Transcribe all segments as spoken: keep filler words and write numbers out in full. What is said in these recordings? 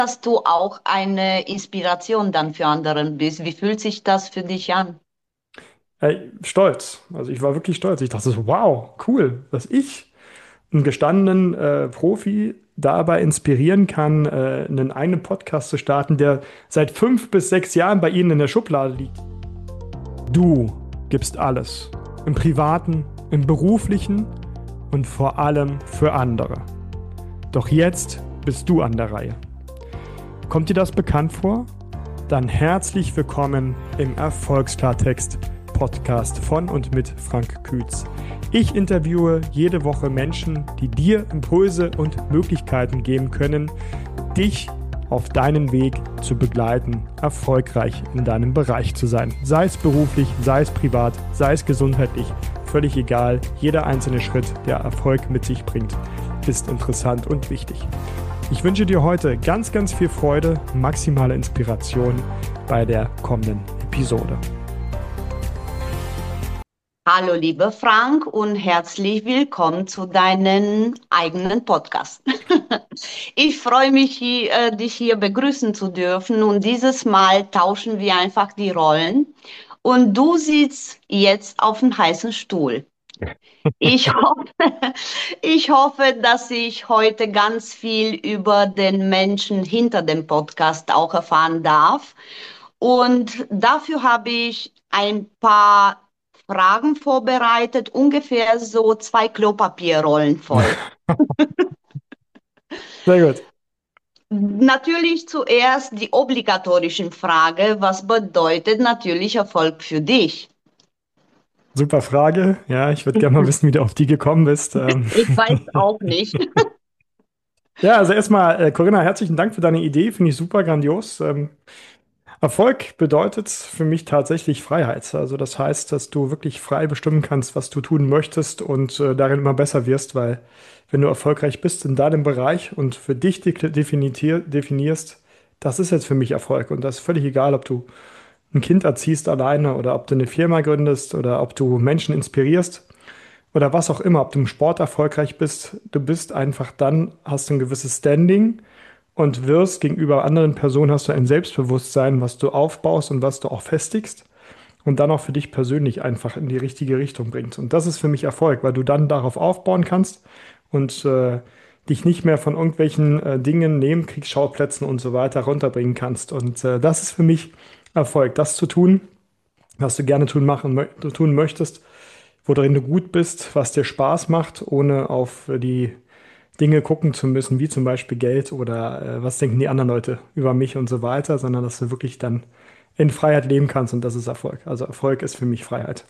dass du auch eine Inspiration dann für anderen bist. Wie fühlt sich das für dich an? Hey, stolz. Also ich war wirklich stolz. Ich dachte so, wow, cool, dass ich einen gestandenen äh, Profi dabei inspirieren kann, äh, einen eigenen Podcast zu starten, der seit fünf bis sechs Jahren bei Ihnen in der Schublade liegt. Du gibst alles. Im Privaten, im Beruflichen und vor allem für andere. Doch jetzt bist du an der Reihe. Kommt dir das bekannt vor? Dann herzlich willkommen im Erfolgsklartext Podcast von und mit Frank Kühz. Ich interviewe jede Woche Menschen, die dir Impulse und Möglichkeiten geben können, dich auf deinen Weg zu begleiten, erfolgreich in deinem Bereich zu sein. Sei es beruflich, sei es privat, sei es gesundheitlich, völlig egal. Jeder einzelne Schritt, der Erfolg mit sich bringt, ist interessant und wichtig. Ich wünsche dir heute ganz, ganz viel Freude, maximale Inspiration bei der kommenden Episode. Hallo, lieber Frank, und herzlich willkommen zu deinem eigenen Podcast. Ich freue mich, hier, äh, dich hier begrüßen zu dürfen, und dieses Mal tauschen wir einfach die Rollen und du sitzt jetzt auf dem heißen Stuhl. Ich hoffe, ich hoffe, dass ich heute ganz viel über den Menschen hinter dem Podcast auch erfahren darf. Und dafür habe ich ein paar Fragen vorbereitet, ungefähr so zwei Klopapierrollen voll. Sehr gut. Natürlich zuerst die obligatorischen Frage, was bedeutet natürlich Erfolg für dich? Super Frage. Ja, ich würde gerne mal wissen, wie du auf die gekommen bist. Ähm, Ich weiß auch nicht. ja, also erstmal, äh, Corinna, herzlichen Dank für deine Idee. Finde ich super grandios. Ähm, Erfolg bedeutet für mich tatsächlich Freiheit. Also das heißt, dass du wirklich frei bestimmen kannst, was du tun möchtest und äh, darin immer besser wirst, weil wenn du erfolgreich bist in deinem Bereich und für dich de definitier definierst, das ist jetzt für mich Erfolg. Und das ist völlig egal, ob du ein Kind erziehst alleine oder ob du eine Firma gründest oder ob du Menschen inspirierst oder was auch immer, ob du im Sport erfolgreich bist. Du bist einfach dann, hast du ein gewisses Standing und wirst gegenüber anderen Personen hast du ein Selbstbewusstsein, was du aufbaust und was du auch festigst und dann auch für dich persönlich einfach in die richtige Richtung bringt. Und das ist für mich Erfolg, weil du dann darauf aufbauen kannst und äh, dich nicht mehr von irgendwelchen äh, Dingen, Nebenkriegsschauplätzen und so weiter runterbringen kannst. Und äh, das ist für mich Erfolg, das zu tun, was du gerne tun machen, mö tun möchtest, worin du gut bist, was dir Spaß macht, ohne auf die Dinge gucken zu müssen, wie zum Beispiel Geld oder äh, was denken die anderen Leute über mich und so weiter, sondern dass du wirklich dann in Freiheit leben kannst und das ist Erfolg. Also Erfolg ist für mich Freiheit.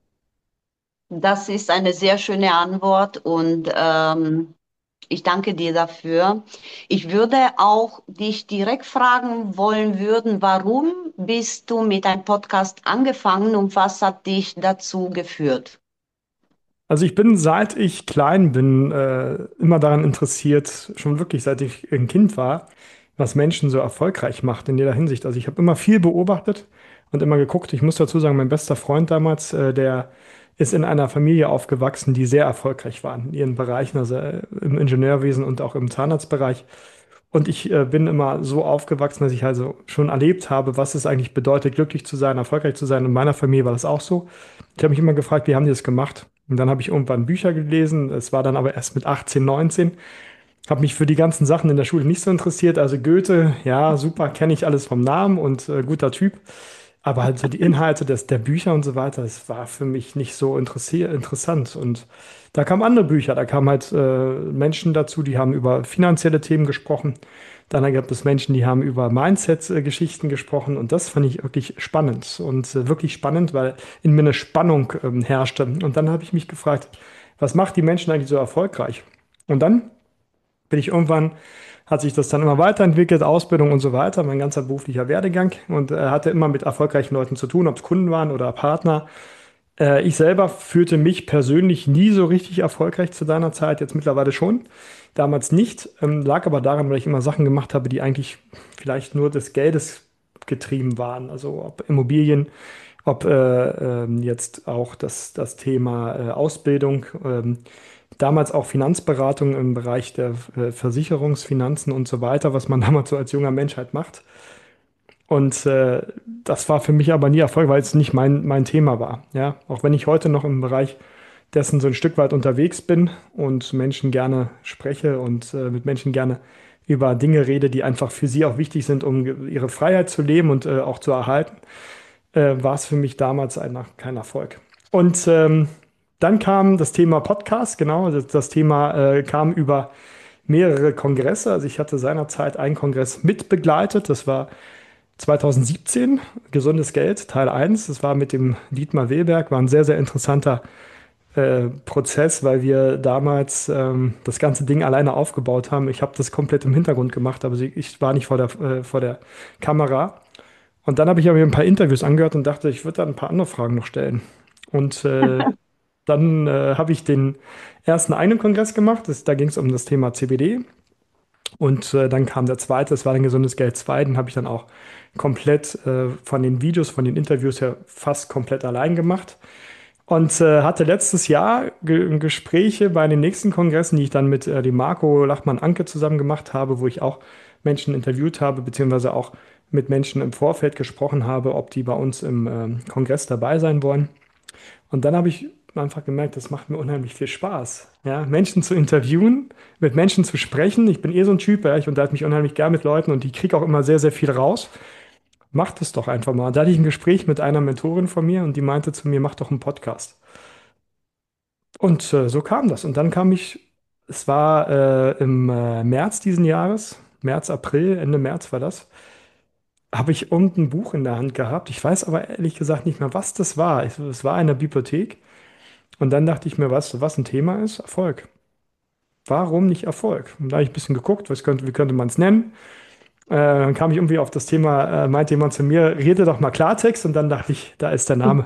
Das ist eine sehr schöne Antwort, und ähm, ich danke dir dafür. Ich würde auch dich direkt fragen wollen würden, warum bist du mit deinem Podcast angefangen und was hat dich dazu geführt? Also ich bin, seit ich klein bin, äh, immer daran interessiert, schon wirklich seit ich ein Kind war, was Menschen so erfolgreich macht in jeder Hinsicht. Also ich habe immer viel beobachtet und immer geguckt. Ich muss dazu sagen, mein bester Freund damals, äh, der ist in einer Familie aufgewachsen, die sehr erfolgreich waren in ihren Bereichen, also äh, im Ingenieurwesen und auch im Zahnarztbereich. Und ich äh, bin immer so aufgewachsen, dass ich also schon erlebt habe, was es eigentlich bedeutet, glücklich zu sein, erfolgreich zu sein. In meiner Familie war das auch so. Ich habe mich immer gefragt, wie haben die das gemacht? Und dann habe ich irgendwann Bücher gelesen. Es war dann aber erst mit achtzehn, neunzehn. Habe mich für die ganzen Sachen in der Schule nicht so interessiert. Also Goethe, ja, super, kenne ich alles vom Namen und äh, guter Typ. Aber halt so die Inhalte des, der Bücher und so weiter, das war für mich nicht so interessier interessant. Und da kamen andere Bücher, da kamen halt äh, Menschen dazu, die haben über finanzielle Themen gesprochen. Dann gab es Menschen, die haben über Mindset-Geschichten gesprochen. Und das fand ich wirklich spannend. Und äh, wirklich spannend, weil in mir eine Spannung ähm, herrschte. Und dann habe ich mich gefragt, was macht die Menschen eigentlich so erfolgreich? Und dann bin ich irgendwann, hat sich das dann immer weiterentwickelt, Ausbildung und so weiter, mein ganzer beruflicher Werdegang und äh, hatte immer mit erfolgreichen Leuten zu tun, ob es Kunden waren oder Partner. Äh, ich selber fühlte mich persönlich nie so richtig erfolgreich zu deiner Zeit, jetzt mittlerweile schon. Damals nicht, ähm, lag aber daran, weil ich immer Sachen gemacht habe, die eigentlich vielleicht nur des Geldes getrieben waren. Also ob Immobilien, ob äh, ähm, jetzt auch das, das Thema äh, Ausbildung. Ähm, damals auch Finanzberatung im Bereich der äh, Versicherungsfinanzen und so weiter, was man damals so als junger Mensch halt macht. Und äh, das war für mich aber nie Erfolg, weil es nicht mein, mein Thema war. Ja, auch wenn ich heute noch im Bereich dessen so ein Stück weit unterwegs bin und Menschen gerne spreche und äh, mit Menschen gerne über Dinge rede, die einfach für sie auch wichtig sind, um ge- ihre Freiheit zu leben und äh, auch zu erhalten, äh, war es für mich damals ein, kein Erfolg. Und ähm, dann kam das Thema Podcast, genau, das, das Thema äh, kam über mehrere Kongresse. Also ich hatte seinerzeit einen Kongress mitbegleitet, das war zwanzig siebzehn, Gesundes Geld, Teil eins. Das war mit dem Dietmar Wilberg, war ein sehr, sehr interessanter äh, Prozess, weil wir damals ähm, das ganze Ding alleine aufgebaut haben. Ich habe das komplett im Hintergrund gemacht, aber sie, ich war nicht vor der, äh, vor der Kamera. Und dann habe ich mir ein paar Interviews angehört und dachte, ich würde da ein paar andere Fragen noch stellen. Und äh, dann äh, habe ich den ersten einen Kongress gemacht. Das, da ging es um das Thema C B D. Und äh, dann kam der zweite, das war dann Gesundes Geld zwei. Den habe ich dann auch komplett äh, von den Videos, von den Interviews her fast komplett allein gemacht. Und äh, hatte letztes Jahr Ge Gespräche bei den nächsten Kongressen, die ich dann mit äh, dem Marco Lachmann-Anke zusammen gemacht habe, wo ich auch Menschen interviewt habe, beziehungsweise auch mit Menschen im Vorfeld gesprochen habe, ob die bei uns im ähm, Kongress dabei sein wollen. Und dann habe ich einfach gemerkt, das macht mir unheimlich viel Spaß. Ja, Menschen zu interviewen, mit Menschen zu sprechen. Ich bin eh so ein Typ, ja, ich unterhalte mich unheimlich gern mit Leuten und die kriege auch immer sehr, sehr viel raus. Mach das doch einfach mal. Da hatte ich ein Gespräch mit einer Mentorin von mir und die meinte zu mir, mach doch einen Podcast. Und äh, so kam das. Und dann kam ich, es war äh, im äh, März diesen Jahres, März, April, Ende März war das, habe ich irgendein Buch in der Hand gehabt. Ich weiß aber ehrlich gesagt nicht mehr, was das war. Es, es war in der Bibliothek. Und dann dachte ich mir, weißt du, was ein Thema ist? Erfolg. Warum nicht Erfolg? Und da habe ich ein bisschen geguckt, was könnte, wie könnte man es nennen? Äh, dann kam ich irgendwie auf das Thema, äh, meinte jemand zu mir, rede doch mal Klartext. Und dann dachte ich, da ist der Name.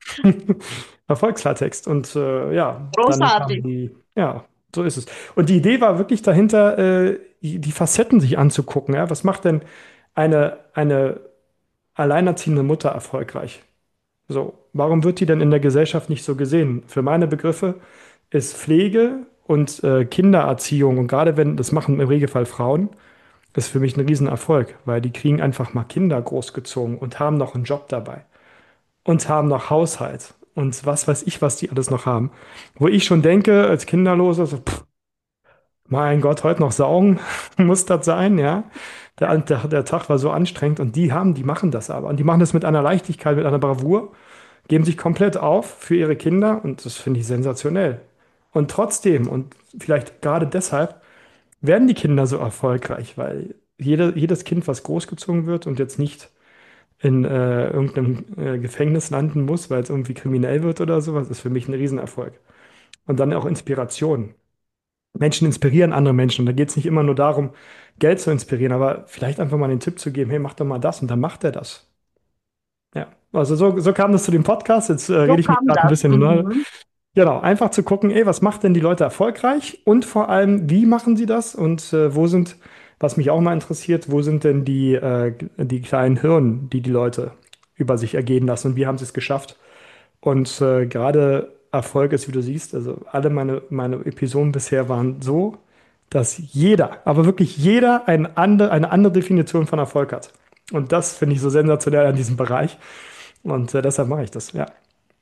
Erfolgsklartext. Und äh, ja, dann kam Großartig. die, ja, so ist es. Und die Idee war wirklich dahinter, äh, die, die Facetten sich anzugucken. Ja? Was macht denn eine, eine alleinerziehende Mutter erfolgreich? So, warum wird die denn in der Gesellschaft nicht so gesehen? Für meine Begriffe ist Pflege und äh, Kindererziehung, und gerade wenn, das machen im Regelfall Frauen, ist für mich ein Riesenerfolg, weil die kriegen einfach mal Kinder großgezogen und haben noch einen Job dabei und haben noch Haushalt und was weiß ich, was die alles noch haben. Wo ich schon denke, als Kinderloser, so, pff, mein Gott, heute noch saugen, muss das sein, ja. Der, der, der Tag war so anstrengend und die haben, die machen das aber. Und die machen das mit einer Leichtigkeit, mit einer Bravour, geben sich komplett auf für ihre Kinder und das finde ich sensationell. Und trotzdem, und vielleicht gerade deshalb, werden die Kinder so erfolgreich, weil jede, jedes Kind, was großgezogen wird und jetzt nicht in äh, irgendeinem äh, Gefängnis landen muss, weil es irgendwie kriminell wird oder sowas, ist für mich ein Riesenerfolg. Und dann auch Inspiration. Menschen inspirieren andere Menschen. Und da geht es nicht immer nur darum, Geld zu inspirieren, aber vielleicht einfach mal den Tipp zu geben, hey, mach doch mal das und dann macht er das. Ja, also so, so kam das zu dem Podcast. Jetzt äh, So rede ich mich kam gerade ein das. bisschen. Ne? Mhm. Genau, einfach zu gucken, ey, was macht denn die Leute erfolgreich und vor allem, wie machen sie das und äh, wo sind, was mich auch mal interessiert, wo sind denn die, äh, die kleinen Hirnen, die die Leute über sich ergehen lassen und wie haben sie es geschafft? Und äh, gerade Erfolg ist, wie du siehst, also alle meine, meine Episoden bisher waren so, dass jeder, aber wirklich jeder ein ande, eine andere Definition von Erfolg hat. Und das finde ich so sensationell an diesem Bereich. Und äh, deshalb mache ich das, ja.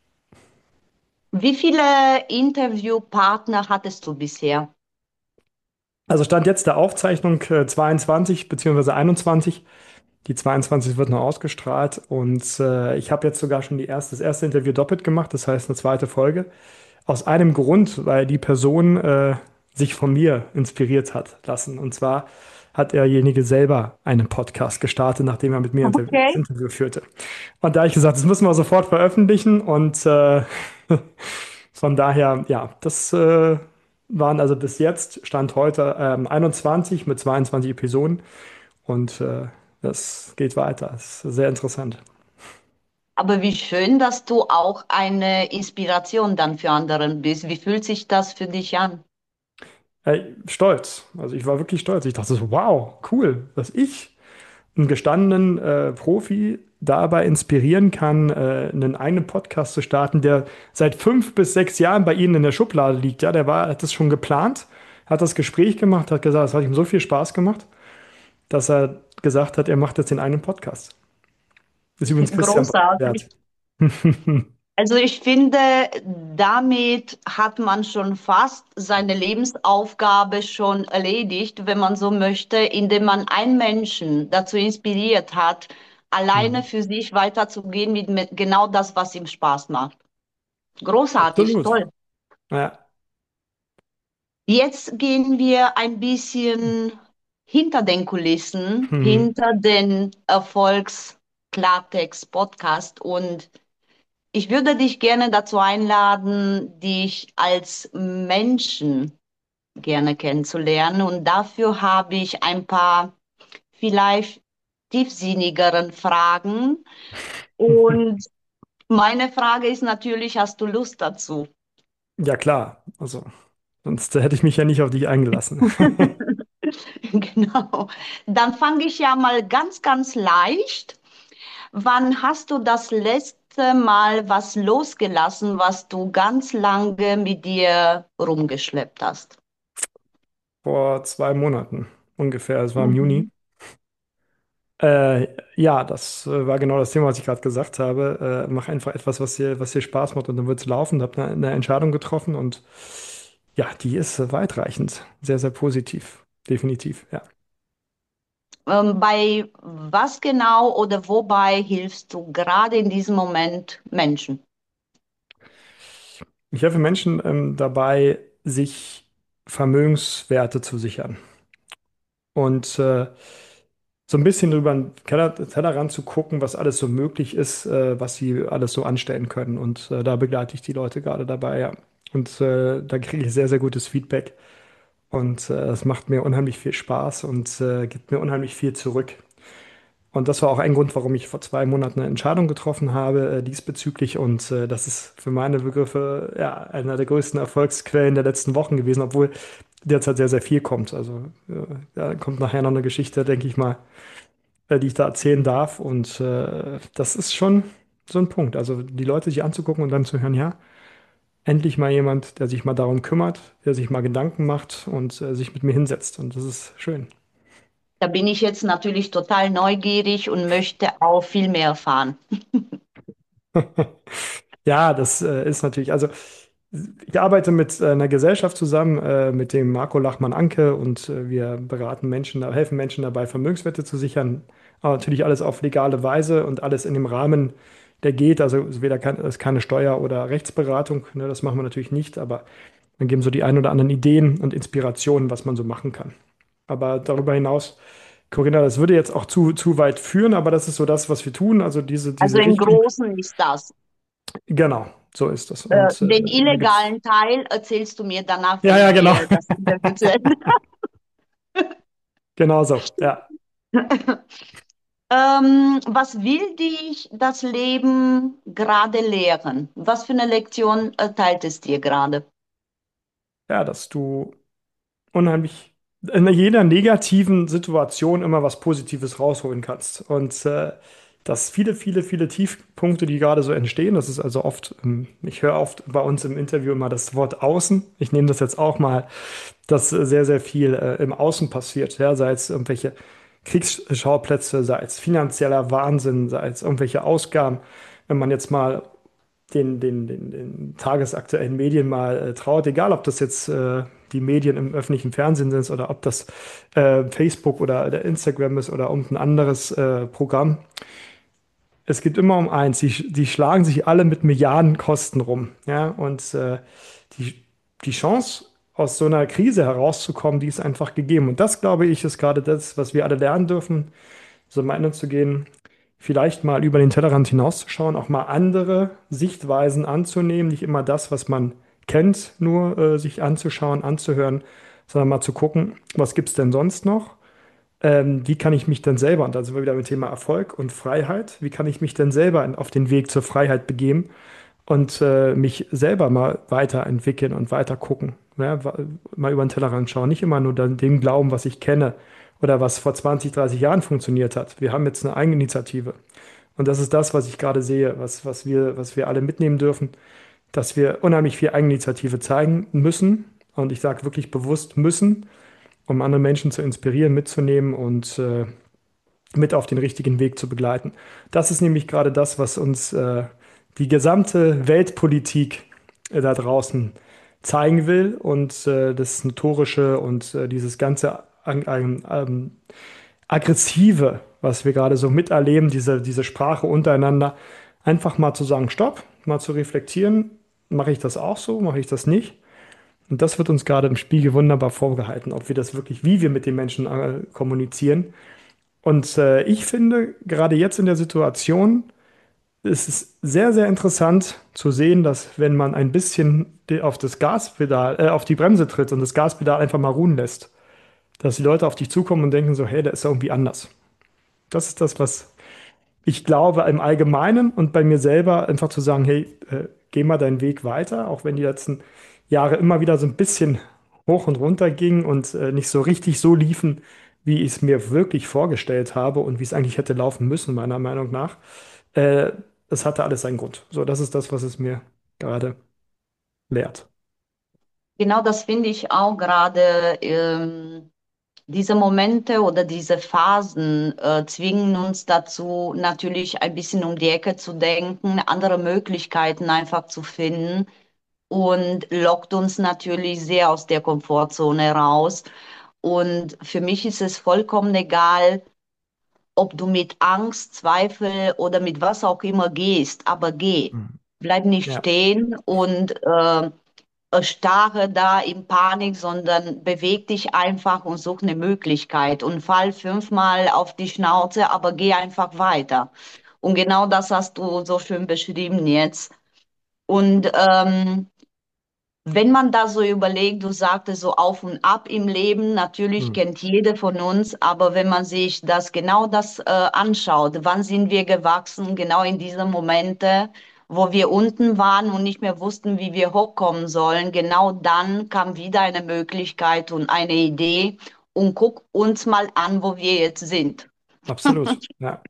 Wie viele Interviewpartner hattest du bisher? Also Stand jetzt der Aufzeichnung äh, zweiundzwanzig beziehungsweise einundzwanzig. Die zweiundzwanzig wird noch ausgestrahlt und äh, ich habe jetzt sogar schon die erste, das erste Interview doppelt gemacht, das heißt eine zweite Folge. Aus einem Grund, weil die Person äh, sich von mir inspiriert hat lassen. Und zwar hat derjenige selber einen Podcast gestartet, nachdem er mit mir Interview, das Okay. Interview führte. Und da habe ich gesagt, das müssen wir sofort veröffentlichen und äh, von daher, ja, das äh, waren also bis jetzt, Stand heute, ähm, einundzwanzig mit zweiundzwanzig Episoden und äh, das geht weiter. Das ist sehr interessant. Aber wie schön, dass du auch eine Inspiration dann für anderen bist. Wie fühlt sich das für dich an? Äh, stolz. Also ich war wirklich stolz. Ich dachte so, wow, cool, dass ich. einen gestandenen äh, Profi dabei inspirieren kann, äh, einen eigenen Podcast zu starten, der seit fünf bis sechs Jahren bei Ihnen in der Schublade liegt. Ja, der war, hat das schon geplant, hat das Gespräch gemacht, hat gesagt, es hat ihm so viel Spaß gemacht, dass er gesagt hat, er macht jetzt den eigenen Podcast. Das ist übrigens Christian Großartig. Wert. Also ich finde, damit hat man schon fast seine Lebensaufgabe schon erledigt, wenn man so möchte, indem man einen Menschen dazu inspiriert hat, alleine für sich weiterzugehen mit, mit genau das, was ihm Spaß macht. Großartig, Absolut. toll. Ja. Jetzt gehen wir ein bisschen hinter den Kulissen, Hm. hinter den Erfolgs-Klartext-Podcast und ich würde dich gerne dazu einladen, dich als Menschen gerne kennenzulernen. Und dafür habe ich ein paar vielleicht tiefsinnigeren Fragen. Und meine Frage ist natürlich, hast du Lust dazu? Ja, klar. Also, sonst hätte ich mich ja nicht auf dich eingelassen. Genau. Dann fange ich ja mal ganz, ganz leicht. Wann hast du das letzte Mal was losgelassen, was du ganz lange mit dir rumgeschleppt hast? Vor zwei Monaten ungefähr, es war im Juni. Mhm. Äh, ja, das äh, war genau das Thema, was ich gerade gesagt habe. Äh, mach einfach etwas, was dir, was dir Spaß macht und dann wird es laufen. Habe eine, eine Entscheidung getroffen und ja, die ist äh, weitreichend. Sehr, sehr positiv. Definitiv, ja. Ähm, bei was genau oder wobei hilfst du gerade in diesem Moment Menschen? Ich helfe Menschen ähm, dabei, sich Vermögenswerte zu sichern. Und äh, so ein bisschen über den Keller, Tellerrand zu gucken, was alles so möglich ist, äh, was sie alles so anstellen können. Und äh, da begleite ich die Leute gerade dabei, ja. Und äh, da kriege ich sehr, sehr gutes Feedback. Und äh, es macht mir unheimlich viel Spaß und äh, gibt mir unheimlich viel zurück. Und das war auch ein Grund, warum ich vor zwei Monaten eine Entscheidung getroffen habe äh, diesbezüglich. Und äh, das ist für meine Begriffe ja einer der größten Erfolgsquellen der letzten Wochen gewesen, obwohl derzeit sehr, sehr viel kommt. Also äh, da kommt nachher noch eine Geschichte, denke ich mal, äh, die ich da erzählen darf. Und äh, das ist schon so ein Punkt. Also die Leute sich anzugucken und dann zu hören, ja, endlich mal jemand, der sich mal darum kümmert, der sich mal Gedanken macht und äh, sich mit mir hinsetzt. Und das ist schön. Da bin ich jetzt natürlich total neugierig und möchte auch viel mehr erfahren. Ja, das äh, ist natürlich, also ich arbeite mit äh, einer Gesellschaft zusammen, äh, mit dem Marco Lachmann-Anke und äh, wir beraten Menschen, da helfen Menschen dabei, Vermögenswerte zu sichern. Aber natürlich alles auf legale Weise und alles in dem Rahmen, der geht. Also es ist weder kein, es ist keine Steuer- oder Rechtsberatung, ne, das machen wir natürlich nicht, aber wir geben so die ein oder anderen Ideen und Inspirationen, was man so machen kann. Aber darüber hinaus, Corinna, das würde jetzt auch zu, zu weit führen, aber das ist so das, was wir tun. Also diese, Also diese im Richtung. Großen ist das. Genau, so ist es. Äh, Und äh, den da gibt's. illegalen Teil erzählst du mir danach, Ja, wenn ja, genau. wir das Interview zu Ende Genau so. Ja. Ähm, was will dich das Leben gerade lehren? Was für eine Lektion erteilt es dir gerade? Ja, dass du unheimlich in jeder negativen Situation immer was Positives rausholen kannst. Und äh, dass viele, viele, viele Tiefpunkte, die gerade so entstehen, das ist also oft, ähm, ich höre oft bei uns im Interview immer das Wort Außen. Ich nehme das jetzt auch mal, dass äh, sehr, sehr viel äh, im Außen passiert, ja, sei es irgendwelche Kriegsschauplätze, sei es finanzieller Wahnsinn, sei es irgendwelche Ausgaben. Wenn man jetzt mal den, den, den, den tagesaktuellen Medien mal äh, traut, egal ob das jetzt äh, die Medien im öffentlichen Fernsehen sind oder ob das äh, Facebook oder der Instagram ist oder irgendein anderes äh, Programm. Es geht immer um eins, die, die schlagen sich alle mit Milliardenkosten rum. Ja? Und äh, die, die Chance, aus so einer Krise herauszukommen, die ist einfach gegeben. Und das, glaube ich, ist gerade das, was wir alle lernen dürfen, so meinen zu gehen, vielleicht mal über den Tellerrand hinauszuschauen, auch mal andere Sichtweisen anzunehmen, nicht immer das, was man kennt, nur äh, sich anzuschauen, anzuhören, sondern mal zu gucken, was gibt es denn sonst noch? Ähm, wie kann ich mich denn selber, und da sind wir wieder mit dem Thema Erfolg und Freiheit, wie kann ich mich denn selber in- auf den Weg zur Freiheit begeben und äh, mich selber mal weiterentwickeln und weiter gucken. Ja, wa- mal über den Tellerrand schauen, nicht immer nur dann dem glauben, was ich kenne oder was vor zwanzig, dreißig Jahren funktioniert hat. Wir haben jetzt eine Eigeninitiative. Und das ist das, was ich gerade sehe, was, was wir, was wir alle mitnehmen dürfen, dass wir unheimlich viel Eigeninitiative zeigen müssen. Und ich sage wirklich bewusst müssen, um andere Menschen zu inspirieren, mitzunehmen und äh, mit auf den richtigen Weg zu begleiten. Das ist nämlich gerade das, was uns äh, die gesamte Weltpolitik äh, da draußen zeigen will und äh, das Notorische und äh, dieses ganze an, an, ähm, Aggressive, was wir gerade so miterleben, diese, diese Sprache untereinander, einfach mal zu sagen, stopp, mal zu reflektieren, mache ich das auch so, mache ich das nicht? Und das wird uns gerade im Spiegel wunderbar vorgehalten, ob wir das wirklich, wie wir mit den Menschen äh, kommunizieren. Und äh, ich finde, gerade jetzt in der Situation, ist es sehr, sehr interessant zu sehen, dass wenn man ein bisschen die- auf das Gaspedal, äh, auf die Bremse tritt und das Gaspedal einfach mal ruhen lässt, dass die Leute auf dich zukommen und denken so, hey, der ist ja irgendwie anders. Das ist das, was ich glaube im Allgemeinen und bei mir selber einfach zu sagen, hey, äh, geh mal deinen Weg weiter, auch wenn die letzten Jahre immer wieder so ein bisschen hoch und runter gingen und äh, nicht so richtig so liefen, wie ich es mir wirklich vorgestellt habe und wie es eigentlich hätte laufen müssen, meiner Meinung nach. Äh, Es hatte alles seinen Grund. So, das ist das, was es mir gerade lehrt. Genau das finde ich auch gerade. Ähm, diese Momente oder diese Phasen äh, zwingen uns dazu, natürlich ein bisschen um die Ecke zu denken, andere Möglichkeiten einfach zu finden und lockt uns natürlich sehr aus der Komfortzone raus. Und für mich ist es vollkommen egal, ob du mit Angst, Zweifel oder mit was auch immer gehst, aber geh. Mhm. Bleib nicht Ja, stehen und äh, starre da in Panik, sondern beweg dich einfach und such eine Möglichkeit und fall fünfmal auf die Schnauze, aber geh einfach weiter. Und genau das hast du so schön beschrieben jetzt. Und ähm, wenn man da so überlegt, du sagtest so auf und ab im Leben, natürlich mhm. kennt jeder von uns, aber wenn man sich das genau das äh, anschaut, wann sind wir gewachsen, genau in diese Momente, wo wir unten waren und nicht mehr wussten, wie wir hochkommen sollen, genau dann kam wieder eine Möglichkeit und eine Idee und guck uns mal an, wo wir jetzt sind. Absolut. Ja.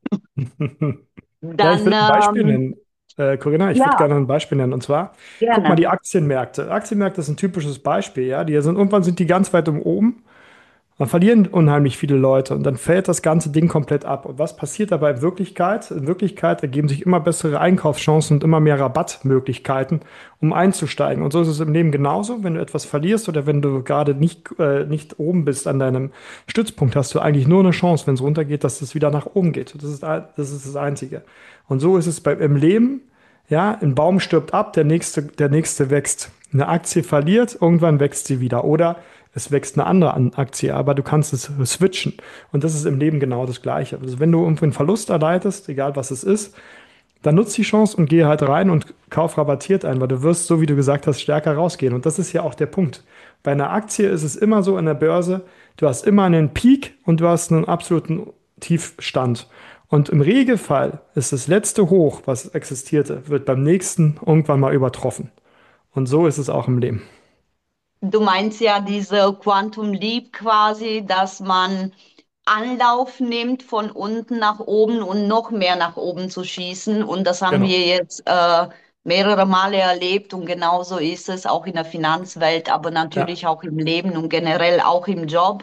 Ja, ich Dann, will ein Beispiel ähm, nennen. Äh, Corinna, ich würde ja, gerne ein Beispiel nennen. Und zwar, guck mal, gerne. die Aktienmärkte. Aktienmärkte ist ein typisches Beispiel, ja. Die sind, irgendwann sind die ganz weit um oben. Dann verlieren unheimlich viele Leute und dann fällt das ganze Ding komplett ab. Und was passiert dabei in Wirklichkeit? In Wirklichkeit ergeben sich immer bessere Einkaufschancen und immer mehr Rabattmöglichkeiten, um einzusteigen. Und so ist es im Leben genauso. Wenn du etwas verlierst oder wenn du gerade nicht, äh, nicht oben bist an deinem Stützpunkt, hast du eigentlich nur eine Chance, wenn es runtergeht, dass es wieder nach oben geht. Das ist, das ist das Einzige. Und so ist es bei, im Leben. Ja, ein Baum stirbt ab, der nächste, der nächste wächst. Eine Aktie verliert, irgendwann wächst sie wieder. Oder es wächst eine andere An- Aktie, aber du kannst es switchen. Und das ist im Leben genau das Gleiche. Also wenn du irgendwie einen Verlust erleidest, egal was es ist, dann nutz die Chance und geh halt rein und kauf rabattiert ein, weil du wirst, so wie du gesagt hast, stärker rausgehen. Und das ist ja auch der Punkt. Bei einer Aktie ist es immer so in der Börse, du hast immer einen Peak und du hast einen absoluten Tiefstand. Und im Regelfall ist das letzte Hoch, was existierte, wird beim nächsten irgendwann mal übertroffen. Und so ist es auch im Leben. Du meinst ja diese Quantum Leap quasi, dass man Anlauf nimmt von unten nach oben und noch mehr nach oben zu schießen. Und das haben wir Genau. jetzt äh, mehrere Male erlebt und genauso ist es auch in der Finanzwelt, aber Ja, natürlich auch im Leben und generell auch im Job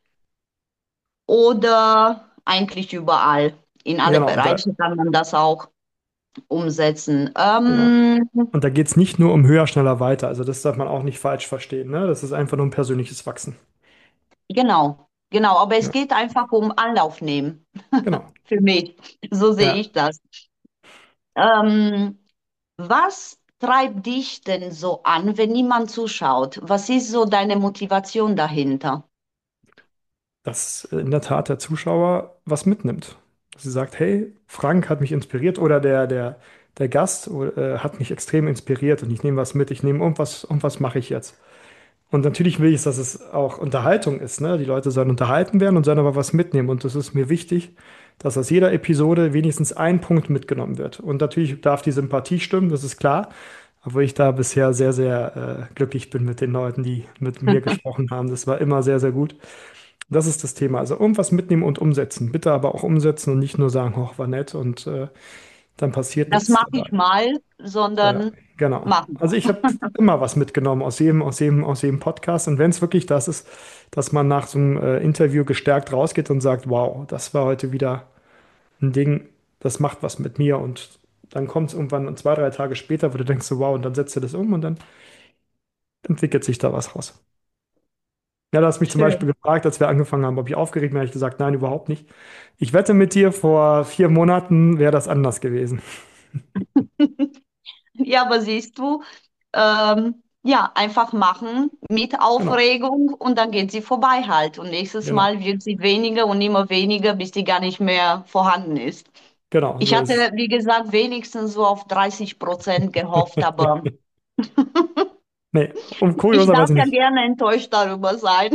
oder eigentlich überall. In alle genau. Und da, Bereiche kann man das auch umsetzen. ja. Ähm, Und da geht es nicht nur um höher, schneller, weiter. Also das darf man auch nicht falsch verstehen. Ne? Das ist einfach nur ein persönliches Wachsen. genau, genau. Aber es Ja, geht einfach um Anlauf nehmen. genau. Für mich. So sehe Ja, ich das. Ähm, was treibt dich denn so an, wenn niemand zuschaut? Was ist so deine Motivation dahinter? dass in der Tat der Zuschauer was mitnimmt. Dass sie sagt, hey, Frank hat mich inspiriert oder der, der, der Gast äh, hat mich extrem inspiriert und ich nehme was mit, ich nehme irgendwas, irgendwas mache ich jetzt. Und natürlich will ich, dass es auch Unterhaltung ist. Ne? Die Leute sollen unterhalten werden und sollen aber was mitnehmen. Und das ist mir wichtig, dass aus jeder Episode wenigstens ein Punkt mitgenommen wird. Und natürlich darf die Sympathie stimmen, das ist klar. Obwohl ich da bisher sehr, sehr äh, glücklich bin mit den Leuten, die mit mir gesprochen haben. Das war immer sehr, sehr gut. Das ist das Thema. Also irgendwas mitnehmen und umsetzen. Bitte aber auch umsetzen und nicht nur sagen, hoch, war nett und äh, dann passiert Das nichts. mache Aber ich mal, ja, sondern genau. machen. Also ich habe immer was mitgenommen aus jedem, aus jedem, aus jedem Podcast. Und wenn es wirklich das ist, dass man nach so einem äh, Interview gestärkt rausgeht und sagt, wow, das war heute wieder ein Ding, das macht was mit mir. Und dann kommt es irgendwann zwei, drei Tage später, wo du denkst, so, wow, und dann setzt du das um und dann entwickelt sich da was raus. Ja, du hast mich zum Beispiel Schön. gefragt, als wir angefangen haben, ob ich aufgeregt bin, habe ich gesagt, nein, überhaupt nicht. Ich wette mit dir, vor vier Monaten wäre das anders gewesen. Ja, aber siehst du, ähm, ja, einfach machen mit Genau, Aufregung und dann geht sie vorbei halt. Und nächstes genau, Mal wird sie weniger und immer weniger, bis die gar nicht mehr vorhanden ist. genau. Ich So hatte, ist. wie gesagt, wenigstens so auf dreißig Prozent gehofft, aber Nee, um ich darf kurioserweise ja nicht. gerne enttäuscht darüber sein.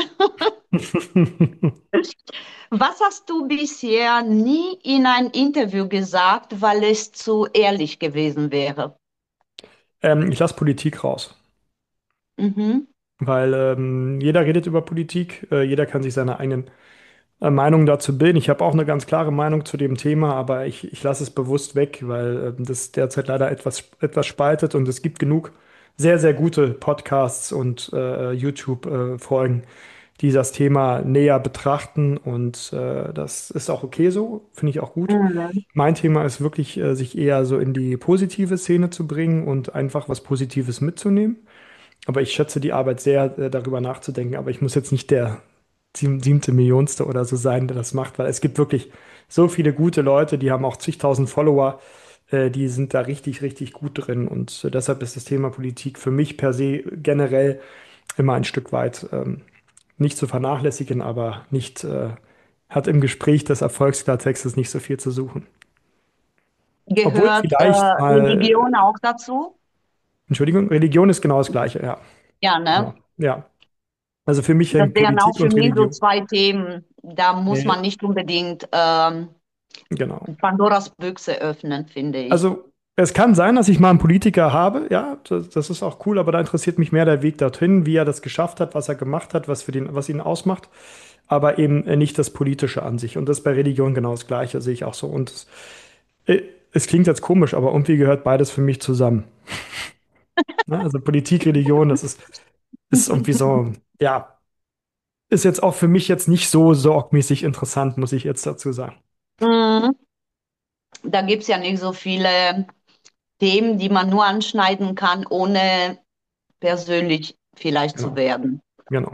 Was hast du bisher nie in ein Interview gesagt, weil es zu ehrlich gewesen wäre? Ähm, ich lasse Politik raus, Mhm. weil ähm, jeder redet über Politik, äh, jeder kann sich seine eigenen äh, Meinungen dazu bilden. Ich habe auch eine ganz klare Meinung zu dem Thema, aber ich, ich lasse es bewusst weg, weil ähm, das derzeit leider etwas, etwas spaltet und es gibt genug sehr, sehr gute Podcasts und äh, YouTube-Folgen, die das Thema näher betrachten und äh, das ist auch okay so, finde ich auch gut. Mhm. Mein Thema ist wirklich, äh, sich eher so in die positive Szene zu bringen und einfach was Positives mitzunehmen. Aber ich schätze die Arbeit sehr, äh, darüber nachzudenken. Aber ich muss jetzt nicht der sieb- siebte Millionste oder so sein, der das macht, weil es gibt wirklich so viele gute Leute, die haben auch zigtausend Follower, äh, die sind da richtig, richtig gut drin. Und äh, deshalb ist das Thema Politik für mich per se generell immer ein Stück weit ähm, nicht zu vernachlässigen, aber nicht, äh, hat im Gespräch des Erfolgsklartextes nicht so viel zu suchen. Obwohl Gehört äh, vielleicht mal, Religion auch dazu? Entschuldigung, Religion ist genau das Gleiche, ja. Ja, ne? Genau. Ja. Also für mich Das hängt wären auch Politik für und mich so Religion. zwei Themen. Da muss man Nee, nicht unbedingt ähm, genau. Pandoras Büchse öffnen, finde ich. Also es kann sein, dass ich mal einen Politiker habe, ja, das, das ist auch cool, aber da interessiert mich mehr der Weg dorthin, wie er das geschafft hat, was er gemacht hat, was für den, was ihn ausmacht, aber eben äh, nicht das Politische an sich. Und das ist bei Religion genau das Gleiche, sehe ich auch so. Und es, äh, es klingt jetzt komisch, aber irgendwie gehört beides für mich zusammen. Ne? Also Politik, Religion, das ist, ist irgendwie so, ja, ist jetzt auch für mich jetzt nicht so sorgmäßig interessant, muss ich jetzt dazu sagen. Mhm. Da gibt es ja nicht so viele Themen, die man nur anschneiden kann, ohne persönlich vielleicht zu Genau, werden. genau.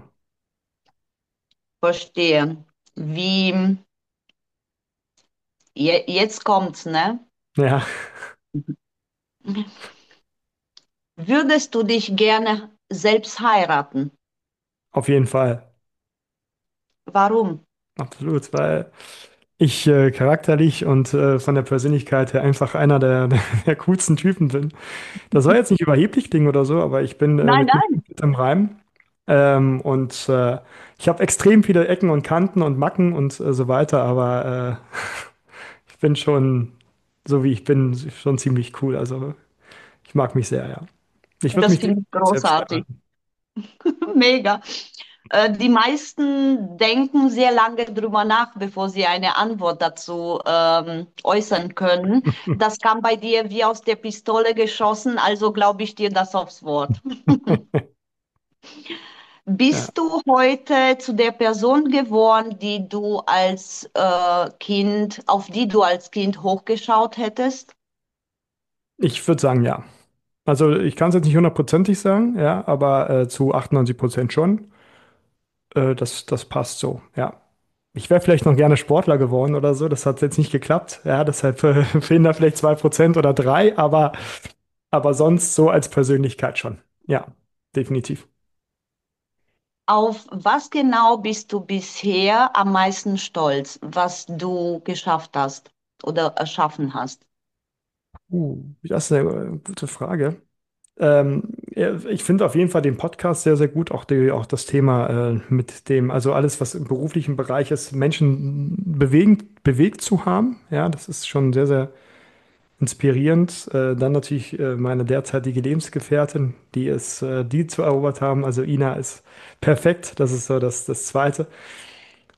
Verstehe. Wie, je, jetzt kommt's, ne? Ja, Würdest du dich gerne selbst heiraten? auf jeden Fall. Warum? Absolut, weil ich äh, charakterlich und äh, von der Persönlichkeit her einfach einer der, der coolsten Typen bin. Das soll jetzt nicht überheblich klingen oder so, aber ich bin äh, Nein, mit gut nein. im Reim. Ähm, und äh, ich habe extrem viele Ecken und Kanten und Macken und äh, so weiter, aber äh, ich bin schon, so wie ich bin, schon ziemlich cool. Also ich mag mich sehr, ja. Ich würde Das mich finde ich definitiv selbst großartig. heiraten. Mega. Äh, die meisten denken sehr lange drüber nach, bevor sie eine Antwort dazu ähm, äußern können. Das kam bei dir wie aus der Pistole geschossen, also glaube ich dir das aufs Wort. Ja. Bist du heute zu der Person geworden, die du als äh, Kind, auf die du als Kind hochgeschaut hättest? Ich würde sagen, ja. Also ich kann es jetzt nicht hundertprozentig sagen, ja, aber äh, zu achtundneunzig Prozent schon. Äh, das, das passt so, ja. Ich wäre vielleicht noch gerne Sportler geworden oder so. Das hat jetzt nicht geklappt. Ja, deshalb äh, fehlen da vielleicht zwei Prozent oder drei, aber, aber sonst so als Persönlichkeit schon. Ja, definitiv. Auf was genau bist du bisher am meisten stolz, was du geschafft hast oder erschaffen hast? Uh, das ist eine äh, gute Frage. Ähm, ja, ich finde auf jeden Fall den Podcast sehr, sehr gut. Auch, die, auch das Thema äh, mit dem, also alles, was im beruflichen Bereich ist, Menschen bewegen, bewegt zu haben. Ja, das ist schon sehr, sehr inspirierend. Äh, dann natürlich äh, meine derzeitige Lebensgefährtin, die es, äh, die zu erobert haben. Also Ina ist perfekt. Das ist so das, das Zweite.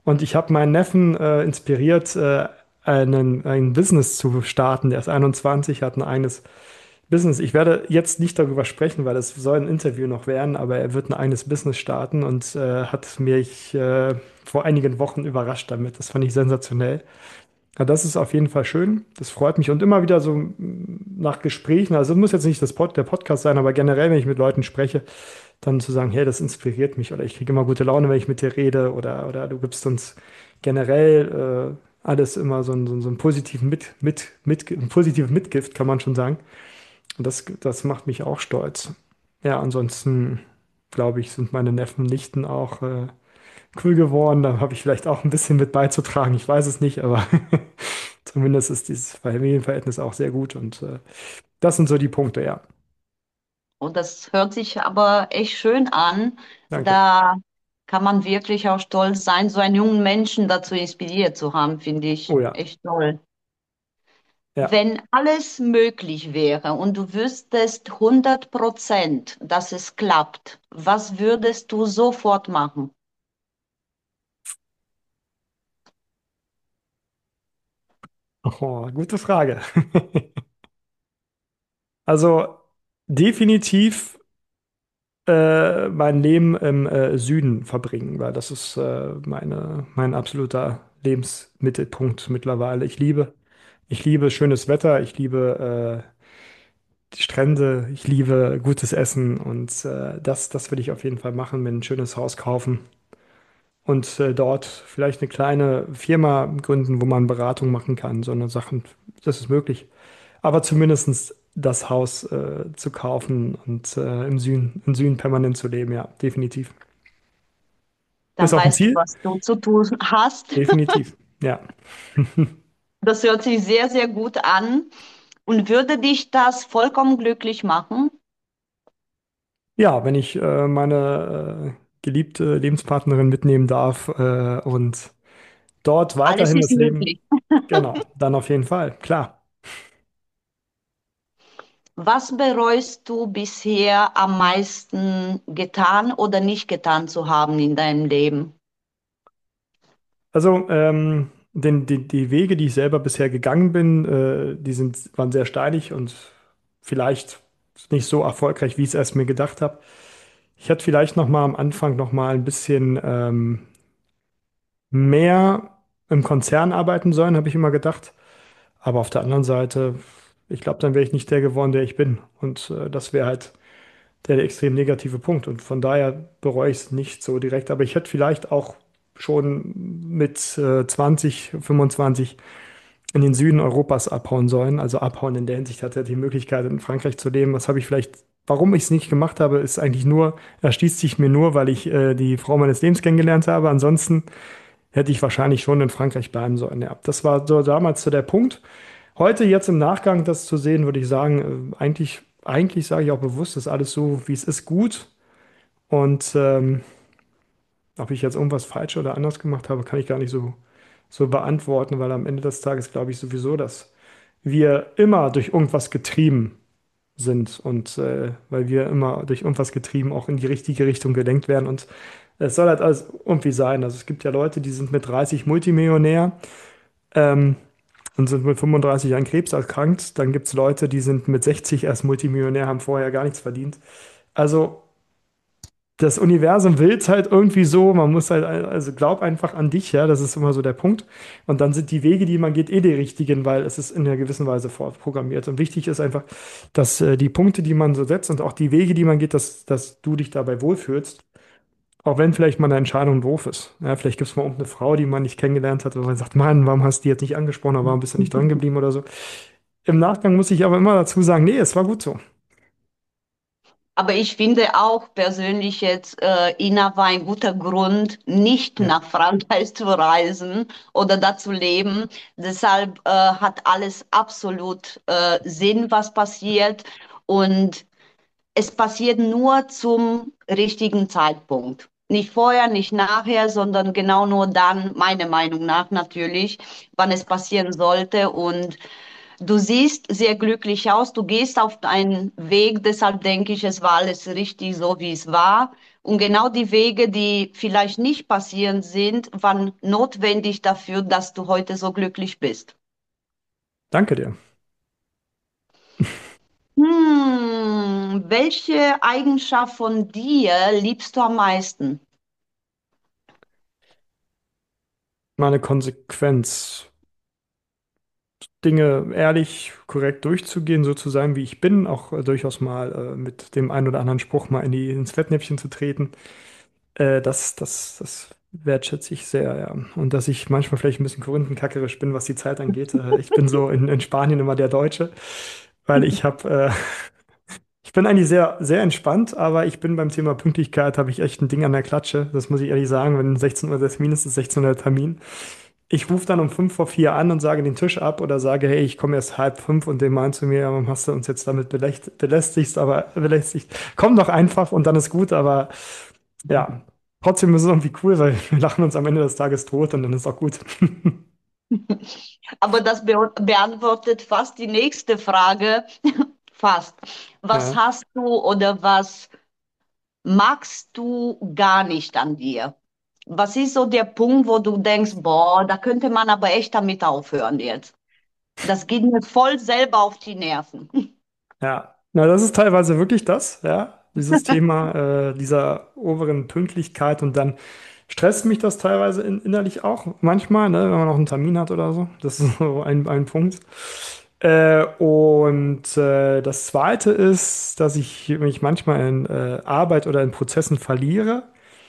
Und ich habe meinen Neffen äh, inspiriert, äh, einen, ein Business zu starten. Der ist einundzwanzig, hat ein eigenes Business. Ich werde jetzt nicht darüber sprechen, weil es soll ein Interview noch werden, aber er wird ein eigenes Business starten und äh, hat mich äh, vor einigen Wochen überrascht damit. Das fand ich sensationell. Ja, das ist auf jeden Fall schön. Das freut mich und immer wieder so mm, nach Gesprächen, also es muss jetzt nicht das Pod, der Podcast sein, aber generell, wenn ich mit Leuten spreche, dann zu sagen, hey, das inspiriert mich oder ich kriege immer gute Laune, wenn ich mit dir rede oder, oder du gibst uns generell äh, alles immer so, einen- so, einen- so einen positiven mit, mit, mit, ein positives Mitgift, kann man schon sagen. Und das, das macht mich auch stolz. Ja, ansonsten glaube ich, sind meine Neffen, Nichten auch äh, cool geworden. Da habe ich vielleicht auch ein bisschen mit beizutragen. Ich weiß es nicht, aber zumindest ist dieses Familienverhältnis auch sehr gut. Und äh, das sind so die Punkte, ja. Und das hört sich aber echt schön an. Danke. Da kann man wirklich auch stolz sein, so einen jungen Menschen dazu inspiriert zu haben, finde Oh ich ja, echt toll. ja. Wenn alles möglich wäre und du wüsstest hundert Prozent, dass es klappt, was würdest du sofort machen? Oh, gute Frage. Also definitiv äh, mein Leben im äh, Süden verbringen, weil das ist äh, meine, mein absoluter Lebensmittelpunkt mittlerweile. Ich liebe, ich liebe schönes Wetter, ich liebe äh, die Strände, ich liebe gutes Essen und äh, das, das will ich auf jeden Fall machen, mir ein schönes Haus kaufen und äh, dort vielleicht eine kleine Firma gründen, wo man Beratung machen kann, so eine Sachen, das ist möglich. Aber zumindest das Haus äh, zu kaufen und äh, im Süden, im Süden permanent zu leben, ja, definitiv. Ist Dann auch ein weißt du, Ziel? was du zu tun hast. Definitiv, ja. Das hört sich sehr, sehr gut an. Und würde dich das vollkommen glücklich machen? Ja, wenn ich äh, meine äh, geliebte Lebenspartnerin mitnehmen darf äh, und dort Alles weiterhin ist das Leben, möglich. genau, dann auf jeden Fall, klar. Was bereust du bisher am meisten getan oder nicht getan zu haben in deinem Leben? Also ähm, den, die, die Wege, die ich selber bisher gegangen bin, äh, die sind, waren sehr steinig und vielleicht nicht so erfolgreich, wie ich es erst mir gedacht habe. Ich hätte vielleicht noch mal am Anfang noch mal ein bisschen ähm, mehr im Konzern arbeiten sollen, habe ich immer gedacht. Aber auf der anderen Seite, ich glaube, dann wäre ich nicht der geworden, der ich bin. Und äh, das wäre halt der extrem negative Punkt. Und von daher bereue ich es nicht so direkt. Aber ich hätte vielleicht auch schon mit äh, zwanzig, fünfundzwanzig in den Süden Europas abhauen sollen. Also abhauen in der Hinsicht hatte er die Möglichkeit, in Frankreich zu leben. Was habe ich vielleicht, warum ich es nicht gemacht habe, ist eigentlich nur, erschließt sich mir nur, weil ich äh, die Frau meines Lebens kennengelernt habe. Ansonsten hätte ich wahrscheinlich schon in Frankreich bleiben sollen. Ja, das war so damals so der Punkt. Heute, jetzt im Nachgang, das zu sehen, würde ich sagen, äh, eigentlich, eigentlich sage ich auch bewusst, ist alles so, wie es ist, gut. Und ähm, ob ich jetzt irgendwas falsch oder anders gemacht habe, kann ich gar nicht so, so beantworten, weil am Ende des Tages glaube ich sowieso, dass wir immer durch irgendwas getrieben sind und äh, weil wir immer durch irgendwas getrieben auch in die richtige Richtung gelenkt werden. Und es soll halt alles irgendwie sein. Also es gibt ja Leute, die sind mit dreißig Multimillionär ähm, und sind mit fünfunddreißig an Krebs erkrankt. Dann gibt es Leute, die sind mit sechzig erst Multimillionär, haben vorher gar nichts verdient. Also das Universum will es halt irgendwie so, man muss halt, also glaub einfach an dich, ja, das ist immer so der Punkt. Und dann sind die Wege, die man geht, eh die richtigen, weil es ist in einer gewissen Weise vorprogrammiert. Und wichtig ist einfach, dass äh, die Punkte, die man so setzt und auch die Wege, die man geht, dass, dass du dich dabei wohlfühlst. Auch wenn vielleicht mal eine Entscheidung doof ist. Ja, vielleicht gibt es mal irgendeine Frau, die man nicht kennengelernt hat, und man sagt, Mann, warum hast du die jetzt nicht angesprochen, oder warum bist du nicht dran geblieben oder so. Im Nachgang muss ich aber immer dazu sagen, nee, es war gut so. Aber ich finde auch persönlich jetzt, äh, Ina war ein guter Grund, nicht Ja. nach Frankreich zu reisen oder da zu leben. Deshalb äh, hat alles absolut äh, Sinn, was passiert. Und es passiert nur zum richtigen Zeitpunkt. Nicht vorher, nicht nachher, sondern genau nur dann, meiner Meinung nach natürlich, wann es passieren sollte. Und du siehst sehr glücklich aus, du gehst auf einen Weg, deshalb denke ich, es war alles richtig so, wie es war. Und genau die Wege, die vielleicht nicht passieren sind, waren notwendig dafür, dass du heute so glücklich bist. Danke dir. Hm, welche Eigenschaft von dir liebst du am meisten? Meine Konsequenz, Dinge ehrlich, korrekt durchzugehen, so zu sein, wie ich bin, auch äh, durchaus mal äh, mit dem einen oder anderen Spruch mal in die, ins Fettnäpfchen zu treten. Äh, das, das, das wertschätze ich sehr, ja. Und dass ich manchmal vielleicht ein bisschen korinthenkackerisch bin, was die Zeit angeht. Äh, ich bin so in, in Spanien immer der Deutsche, weil ich habe, äh, ich bin eigentlich sehr, sehr entspannt, aber ich bin beim Thema Pünktlichkeit, habe ich echt ein Ding an der Klatsche. Das muss ich ehrlich sagen, wenn sechzehn Uhr der Termin ist, ist sechzehn Uhr der Termin. Ich rufe dann um fünf vor vier an und sage den Tisch ab oder sage, hey, ich komme erst halb fünf und der meint zu mir, ja, warum hast du uns jetzt damit belächt, belästigt, aber belästigt. Komm doch einfach und dann ist gut, aber ja, trotzdem ist es irgendwie cool, weil wir lachen uns am Ende des Tages tot und dann ist auch gut. Aber das be beantwortet fast die nächste Frage. Fast. Was Ja, hast du oder was magst du gar nicht an dir? Was ist so der Punkt, wo du denkst, boah, da könnte man aber echt damit aufhören jetzt? Das geht mir voll selber auf die Nerven. ja. Na, das ist teilweise wirklich das, ja. Dieses Thema äh, dieser oberen Pünktlichkeit und dann stresst mich das teilweise in, innerlich auch manchmal, ne, wenn man noch einen Termin hat oder so. Das ist so ein, ein Punkt. Äh, und äh, das Zweite ist, dass ich mich manchmal in äh, Arbeit oder in Prozessen verliere.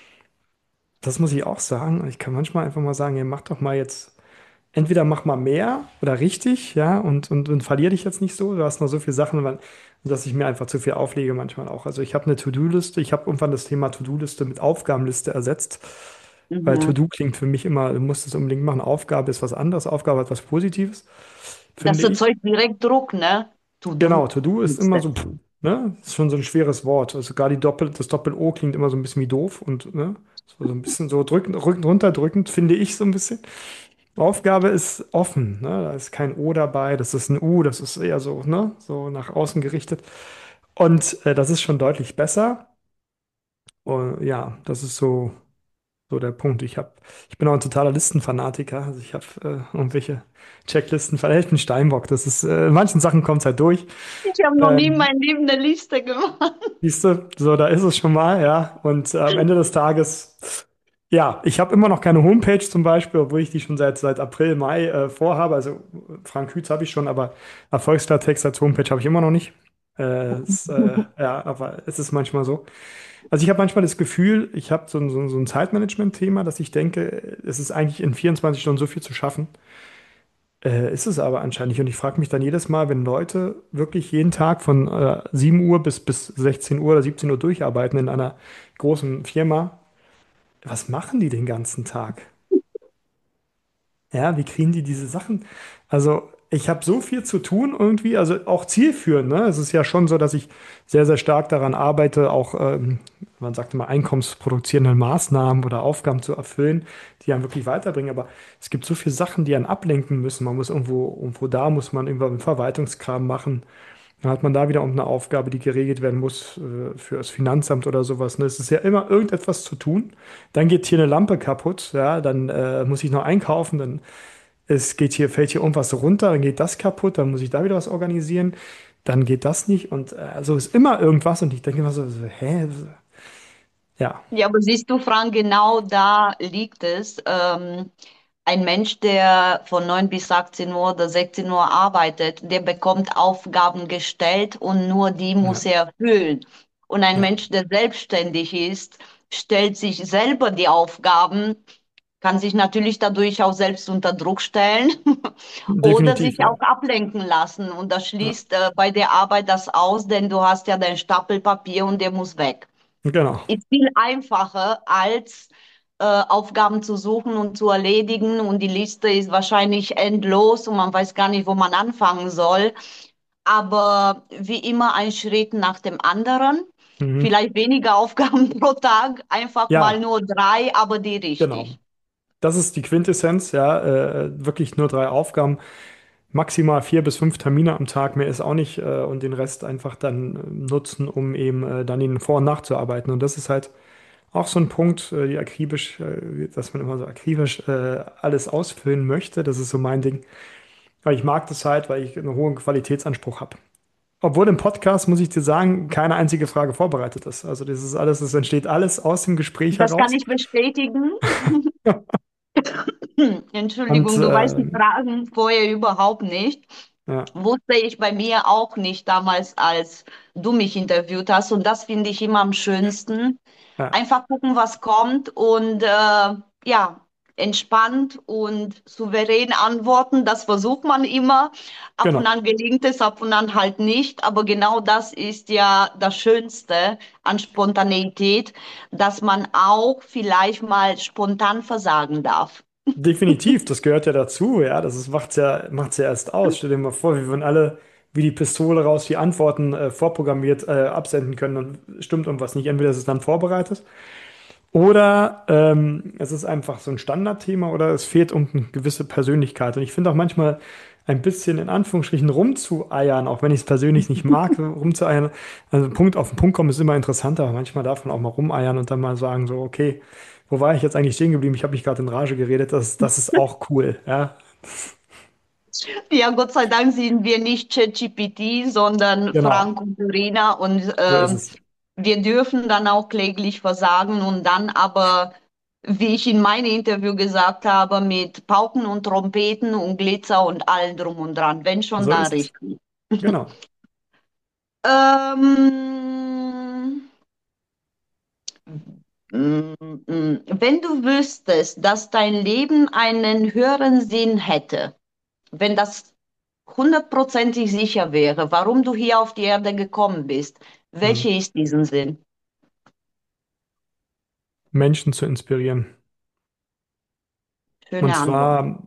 Das muss ich auch sagen. Ich kann manchmal einfach mal sagen, ihr macht doch mal jetzt, entweder mach mal mehr oder richtig, ja, und, und, und verlier dich jetzt nicht so. Du hast noch so viele Sachen, weil, dass ich mir einfach zu viel auflege manchmal auch. Also ich habe eine To-Do-Liste. Ich habe irgendwann das Thema To-Do-Liste mit Aufgabenliste ersetzt, weil Mhm. To-Do klingt für mich immer, du musst es unbedingt machen. Aufgabe ist was anderes. Aufgabe hat was Positives, Das finde ich. erzeugt direkt Druck, ne? Genau, To-Do. To-Do ist immer so, pff, ne? Ist schon so ein schweres Wort. Also gar die Doppel, das Doppel-O klingt immer so ein bisschen wie doof und ne? So, so ein bisschen so drückend, rücken, runterdrückend, finde ich so ein bisschen. Aufgabe ist offen, ne? Da ist kein O dabei, das ist ein U, das ist eher so, ne? So nach außen gerichtet. Und äh, das ist schon deutlich besser. Und ja, das ist so, so der Punkt. Ich hab, ich bin auch ein totaler Listenfanatiker. Also ich habe äh, irgendwelche Checklisten, verhält Steinbock. Das ist, äh, in manchen Sachen kommt es halt durch. Ich habe noch nie in Ähm, meinem Leben eine Liste gemacht. Siehst du, so, da ist es schon mal, ja. Und äh, am Ende des Tages, ja, ich habe immer noch keine Homepage zum Beispiel, obwohl ich die schon seit, seit April, Mai äh, vorhabe. Also Frank Hütz habe ich schon, aber Erfolgsklartext als Homepage habe ich immer noch nicht. Äh, es, äh, ja, aber es ist manchmal so. Also ich habe manchmal das Gefühl, ich habe so, ein- so, ein- so ein Zeitmanagement-Thema, dass ich denke, es ist eigentlich in vierundzwanzig Stunden so viel zu schaffen. Äh, ist es aber anscheinend nicht. Und ich frage mich dann jedes Mal, wenn Leute wirklich jeden Tag von äh, sieben Uhr bis, bis sechzehn Uhr oder siebzehn Uhr durcharbeiten in einer großen Firma, was machen die den ganzen Tag? Ja, wie kriegen die diese Sachen? Also, ich habe so viel zu tun irgendwie, also auch zielführend, ne? Es ist ja schon so, dass ich sehr, sehr stark daran arbeite, auch, ähm, man sagt immer, einkommensproduzierende Maßnahmen oder Aufgaben zu erfüllen, die einen wirklich weiterbringen. Aber es gibt so viele Sachen, die einen ablenken müssen. Man muss irgendwo, irgendwo da muss man irgendwo einen Verwaltungskram machen. Dann hat man da wieder eine Aufgabe, die geregelt werden muss äh, für das Finanzamt oder sowas. Ne? Es ist ja immer irgendetwas zu tun. Dann geht hier eine Lampe kaputt, ja, dann äh, muss ich noch einkaufen, dann es geht hier, fällt hier irgendwas runter, dann geht das kaputt, dann muss ich da wieder was organisieren, dann geht das nicht und äh, also ist immer irgendwas und ich denke immer so, so hä? Ja, Ja, aber siehst du, Frank, genau da liegt es. Ähm, ein Mensch, der von neun bis achtzehn Uhr oder sechzehn Uhr arbeitet, der bekommt Aufgaben gestellt und nur die ja, muss er erfüllen. Und ein ja, Mensch, der selbstständig ist, stellt sich selber die Aufgaben, kann sich natürlich dadurch auch selbst unter Druck stellen oder sich definitiv, auch ja. ablenken lassen. Und das Ja, schließt äh, bei der Arbeit das aus, denn du hast ja deinen Stapel Papier und der muss weg. genau. Ist viel einfacher, als äh, Aufgaben zu suchen und zu erledigen. Und die Liste ist wahrscheinlich endlos und man weiß gar nicht, wo man anfangen soll. Aber wie immer ein Schritt nach dem anderen. Mhm. Vielleicht weniger Aufgaben pro Tag, einfach mal Ja, nur drei, aber die genau. richtig. Das ist die Quintessenz, ja, äh, wirklich nur drei Aufgaben, maximal vier bis fünf Termine am Tag, mehr ist auch nicht, äh, und den Rest einfach dann äh, nutzen, um eben äh, dann ihnen vor- und nachzuarbeiten. Und das ist halt auch so ein Punkt, äh, die akribisch, äh, dass man immer so akribisch äh, alles ausfüllen möchte. Das ist so mein Ding. Aber ich mag das halt, weil ich einen hohen Qualitätsanspruch habe. Obwohl im Podcast, muss ich dir sagen, keine einzige Frage vorbereitet ist. Also das ist alles, es entsteht alles aus dem Gespräch Das kann heraus. ich bestätigen. Und Entschuldigung, du weißt äh, die Fragen vorher überhaupt nicht. ja, Wusste ich bei mir auch nicht damals, als du mich interviewt hast. Und das finde ich immer am schönsten. ja, Einfach gucken, was kommt und äh, ja, entspannt und souverän antworten. Das versucht man immer. Ab und genau. an gelingt es, ab und an halt nicht. Aber genau das ist ja das Schönste an Spontaneität, dass man auch vielleicht mal spontan versagen darf. Definitiv, das gehört ja dazu, ja. Das ist, macht's ja, macht's ja erst aus. Stell dir mal vor, wir würden alle wie die Pistole raus die Antworten äh, vorprogrammiert äh, absenden können und stimmt irgendwas nicht. Entweder ist es dann vorbereitet oder ähm, es ist einfach so ein Standardthema oder es fehlt irgendeine gewisse Persönlichkeit. Und ich finde auch manchmal ein bisschen in Anführungsstrichen rumzueiern, auch wenn ich es persönlich nicht mag, rumzueiern. Also Punkt auf den Punkt kommen ist immer interessanter, aber manchmal darf man auch mal rumeiern und dann mal sagen, so, okay, wo war ich jetzt eigentlich stehen geblieben? Ich habe mich gerade in Rage geredet. Das, das ist auch cool, ja. Ja, Gott sei Dank sind wir nicht ChatGPT, sondern Genau, Frank und Verena und so ist ähm, es. wir dürfen dann auch kläglich versagen und dann aber, wie ich in meinem Interview gesagt habe, mit Pauken und Trompeten und Glitzer und allem drum und dran, wenn schon, So dann ist es. richtig. Genau. Ähm, mm, mm, wenn du wüsstest, dass dein Leben einen höheren Sinn hätte, wenn das hundertprozentig sicher wäre, warum du hier auf die Erde gekommen bist, Hm. welche ist diesen Sinn? Menschen zu inspirieren. Schöne Und Antwort. zwar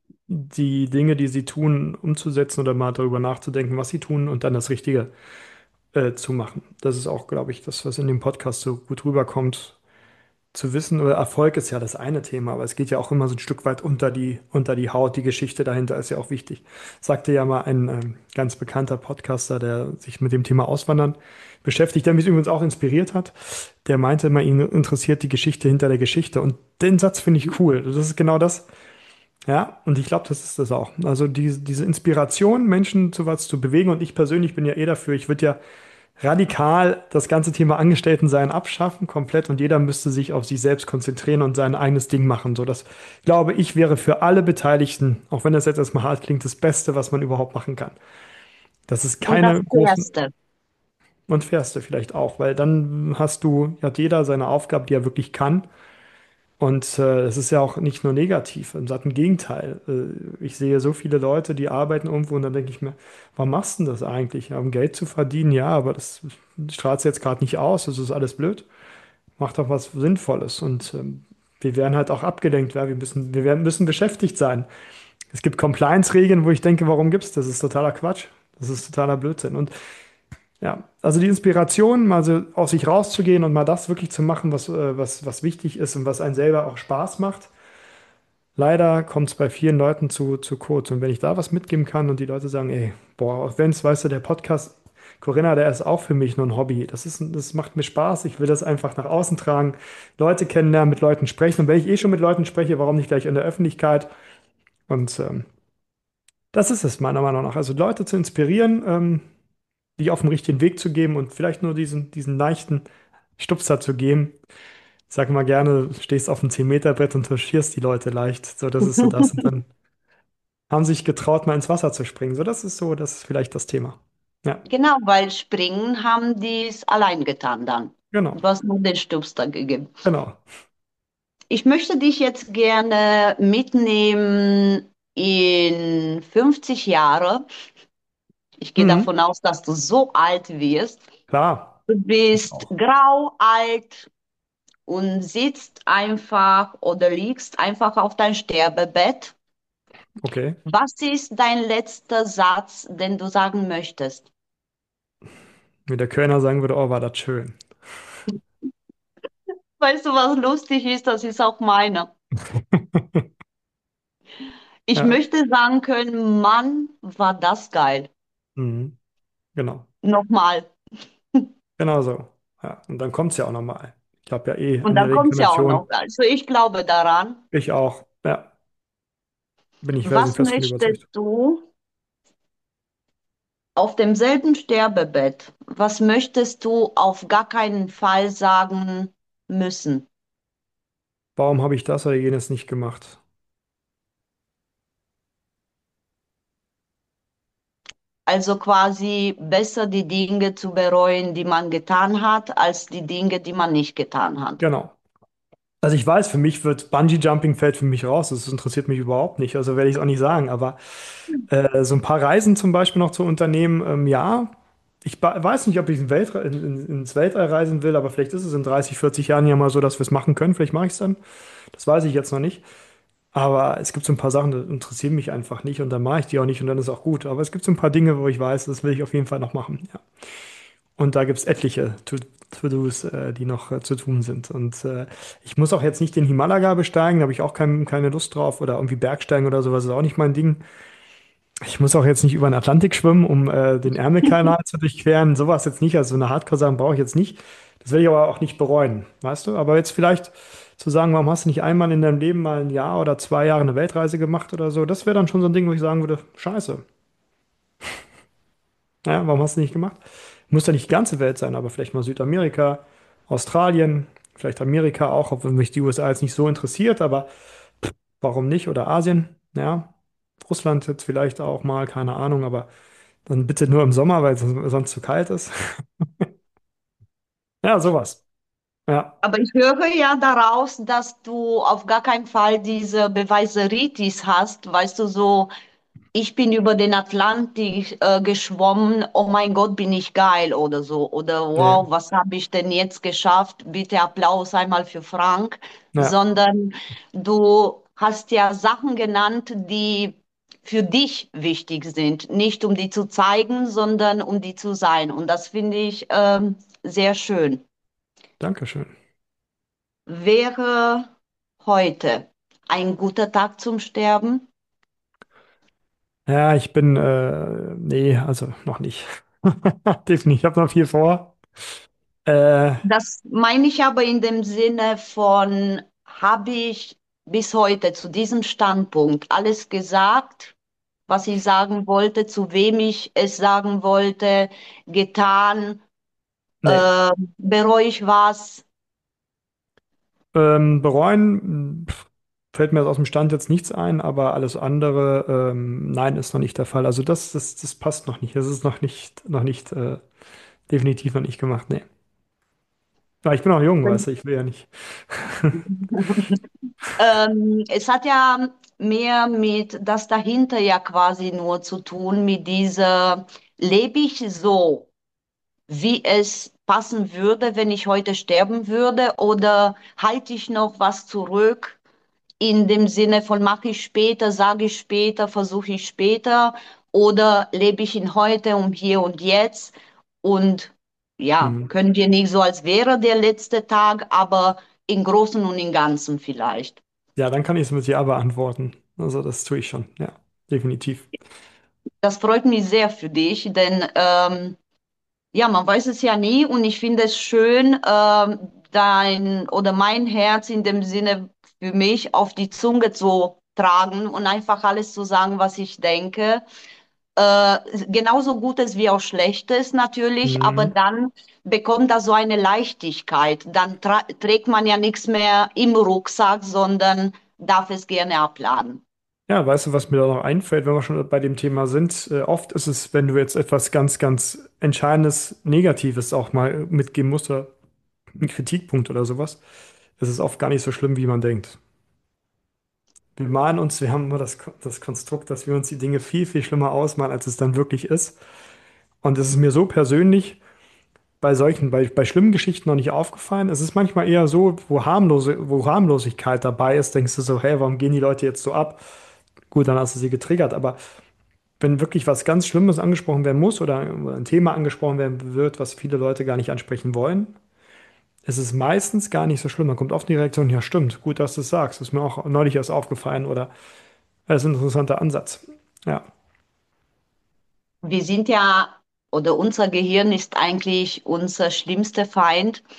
die Dinge, die sie tun, umzusetzen oder mal darüber nachzudenken, was sie tun und dann das Richtige äh, zu machen. Das ist auch, glaube ich, das, was in dem Podcast so gut rüberkommt. Zu wissen, oder Erfolg ist ja das eine Thema, aber es geht ja auch immer so ein Stück weit unter die, unter die Haut. Die Geschichte dahinter ist ja auch wichtig. Sagte ja mal ein ähm, ganz bekannter Podcaster, der sich mit dem Thema Auswandern beschäftigt, der mich übrigens auch inspiriert hat. Der meinte immer, ihn interessiert die Geschichte hinter der Geschichte. Und den Satz finde ich cool. Das ist genau das. Ja, und ich glaube, das ist das auch. Also die, diese Inspiration, Menschen zu was zu bewegen. Und ich persönlich bin ja eh dafür. Ich würde ja radikal das ganze Thema Angestelltensein abschaffen, komplett, und jeder müsste sich auf sich selbst konzentrieren und sein eigenes Ding machen. So, das glaube ich wäre für alle Beteiligten, auch wenn das jetzt erstmal hart klingt, das Beste, was man überhaupt machen kann. Das ist Und das keine großen Erste. und fairste vielleicht auch, weil dann hast du, hat jeder seine Aufgabe, die er wirklich kann. Und äh, es ist ja auch nicht nur negativ, im satten Gegenteil. Äh, ich sehe so viele Leute, die arbeiten irgendwo und dann denke ich mir, warum machst du denn das eigentlich? Ja, um Geld zu verdienen, ja, aber das strahlt jetzt gerade nicht aus, das ist alles blöd. Mach doch was Sinnvolles. Und ähm, wir werden halt auch abgelenkt, ja? Wir müssen, wir werden, müssen beschäftigt sein. Es gibt Compliance-Regeln, wo ich denke, warum gibt's das? Das ist totaler Quatsch. Das ist totaler Blödsinn. Und ja, also die Inspiration, mal so aus sich rauszugehen und mal das wirklich zu machen, was, äh, was, was wichtig ist und was einen selber auch Spaß macht. Leider kommt es bei vielen Leuten zu, zu kurz. Und wenn ich da was mitgeben kann und die Leute sagen, ey, boah, auch wenn es, weißt du, der Podcast, Corinna, der ist auch für mich nur ein Hobby. Das ist, das macht mir Spaß. Ich will das einfach nach außen tragen, Leute kennenlernen, mit Leuten sprechen. Und wenn ich eh schon mit Leuten spreche, warum nicht gleich in der Öffentlichkeit? Und ähm, das ist es meiner Meinung nach. Also Leute zu inspirieren, ähm, die auf den richtigen Weg zu geben und vielleicht nur diesen, diesen leichten Stupser zu geben. Ich sag mal gerne, du stehst auf dem zehn-Meter-Brett und touchierst die Leute leicht. So, das ist so das. Und dann haben sich getraut, mal ins Wasser zu springen. So, das ist so, das ist vielleicht das Thema. Ja, Genau, weil springen haben die es allein getan dann. genau, Du hast nur den Stupster gegeben. genau. Ich möchte dich jetzt gerne mitnehmen in fünfzig Jahre. Ich gehe Mhm, davon aus, dass du so alt wirst. klar, Du ich bist auch. grau, alt und sitzt einfach oder liegst einfach auf dein Sterbebett. Okay. Was ist dein letzter Satz, den du sagen möchtest? Wie der Kölner sagen würde, oh, war das schön. Weißt du, was lustig ist? Das ist auch meiner. Ich Ja, möchte sagen können, Mann, war das geil. mhm, genau. Nochmal. Genau so. Ja, und dann kommt es ja auch nochmal. Ich habe ja eh Und eine dann kommt es ja auch Reinkarnation. noch. Also ich glaube daran. Ich auch. Ja, bin ich Was felsenfest von möchtest überzeugt. du auf demselben Sterbebett? Was möchtest du auf gar keinen Fall sagen müssen? Warum habe ich das oder jenes nicht gemacht? Also quasi besser die Dinge zu bereuen, die man getan hat, als die Dinge, die man nicht getan hat. Genau. Also ich weiß, für mich wird Bungee Jumping fällt für mich raus. Das interessiert mich überhaupt nicht. Also werde ich es auch nicht sagen. Aber äh, so ein paar Reisen zum Beispiel noch zu unternehmen, ähm, ja. Ich ba- weiß nicht, ob ich in Weltre in, in, ins Weltall reisen will, aber vielleicht ist es in dreißig, vierzig Jahren ja mal so, dass wir es machen können. Vielleicht mache ich es dann. Das weiß ich jetzt noch nicht. Aber es gibt so ein paar Sachen, die interessieren mich einfach nicht und dann mache ich die auch nicht und dann ist auch gut. Aber es gibt so ein paar Dinge, wo ich weiß, das will ich auf jeden Fall noch machen. Ja. Und da gibt es etliche To- To-Dos, äh, die noch äh, zu tun sind. Und äh, ich muss auch jetzt nicht den Himalaya besteigen, da habe ich auch kein, keine Lust drauf. Oder irgendwie Bergsteigen oder sowas ist auch nicht mein Ding. Ich muss auch jetzt nicht über den Atlantik schwimmen, um äh, den Ärmelkanal zu durchqueren. Sowas jetzt nicht. Also so eine Hardcore-Sachen brauche ich jetzt nicht. Das will ich aber auch nicht bereuen, weißt du? Aber jetzt vielleicht zu sagen, warum hast du nicht einmal in deinem Leben mal ein Jahr oder zwei Jahre eine Weltreise gemacht oder so, das wäre dann schon so ein Ding, wo ich sagen würde, scheiße. Ja, warum hast du nicht gemacht? Muss ja nicht die ganze Welt sein, aber vielleicht mal Südamerika, Australien, vielleicht Amerika auch, obwohl mich die U S A jetzt nicht so interessiert, aber warum nicht? Oder Asien, ja. Russland jetzt vielleicht auch mal, keine Ahnung, aber dann bitte nur im Sommer, weil es sonst zu kalt ist. Ja, sowas. Ja, Aber ich höre ja daraus, dass du auf gar keinen Fall diese Beweiseritis hast, weißt du, so, ich bin über den Atlantik äh, geschwommen, oh mein Gott, bin ich geil oder so. Oder wow, nee, was habe ich denn jetzt geschafft? Bitte Applaus einmal für Frank. ja, Sondern du hast ja Sachen genannt, die für dich wichtig sind. Nicht um die zu zeigen, sondern um die zu sein. Und das finde ich ähm, sehr schön. Dankeschön. Wäre heute ein guter Tag zum Sterben? Ja, ich bin, äh, nee, also noch nicht. Definitiv, ich habe noch viel vor. Äh, Das meine ich aber in dem Sinne von, habe ich bis heute zu diesem Standpunkt alles gesagt, was ich sagen wollte, zu wem ich es sagen wollte, getan, nee. äh, bereue ich was? Ähm, bereuen, pff, fällt mir aus dem Stand jetzt nichts ein, aber alles andere, ähm, nein, ist noch nicht der Fall. Also das, das, das passt noch nicht. Das ist noch nicht, noch nicht, äh, definitiv noch nicht gemacht. Nee. Aber ich bin auch jung, weißt du, ich will ja nicht. Ähm, es hat ja mehr mit das dahinter ja quasi nur zu tun, mit dieser, lebe ich so, wie es passen würde, wenn ich heute sterben würde, oder halte ich noch was zurück in dem Sinne von mache ich später, sage ich später, versuche ich später, oder lebe ich in heute um hier und jetzt und ja, Hm. können wir nicht so, als wäre der letzte Tag, aber im Großen und im Ganzen vielleicht. Ja, dann kann ich es mit Ja beantworten. Also das tue ich schon, ja, definitiv. Das freut mich sehr für dich, denn ähm, ja, man weiß es ja nie und ich finde es schön, ähm, dein oder mein Herz in dem Sinne für mich auf die Zunge zu tragen und einfach alles zu sagen, was ich denke. Äh, genauso Gutes wie auch Schlechtes natürlich, aber Mhm. dann bekommt das so eine Leichtigkeit. Dann tra trägt man ja nichts mehr im Rucksack, sondern darf es gerne abladen. Ja, weißt du, was mir da noch einfällt, wenn wir schon bei dem Thema sind? Äh, oft ist es, wenn du jetzt etwas ganz, ganz Entscheidendes, Negatives auch mal mitgeben musst oder einen Kritikpunkt oder sowas, ist es oft gar nicht so schlimm, wie man denkt. Wir malen uns, wir haben immer das, Ko- das Konstrukt, dass wir uns die Dinge viel, viel schlimmer ausmalen, als es dann wirklich ist. Und es ist mir so persönlich bei solchen, bei, bei schlimmen Geschichten noch nicht aufgefallen. Es ist manchmal eher so, wo harmlose, wo Harmlosigkeit dabei ist, denkst du so, hey, warum gehen die Leute jetzt so ab? Gut, dann hast du sie getriggert, aber wenn wirklich was ganz Schlimmes angesprochen werden muss oder ein Thema angesprochen werden wird, was viele Leute gar nicht ansprechen wollen, ist es meistens gar nicht so schlimm. Dann kommt oft die Reaktion, ja stimmt, gut, dass du es sagst. Ist mir auch neulich erst aufgefallen oder das ist ein interessanter Ansatz. Ja, Wir sind ja, oder unser Gehirn ist eigentlich unser schlimmster Feind.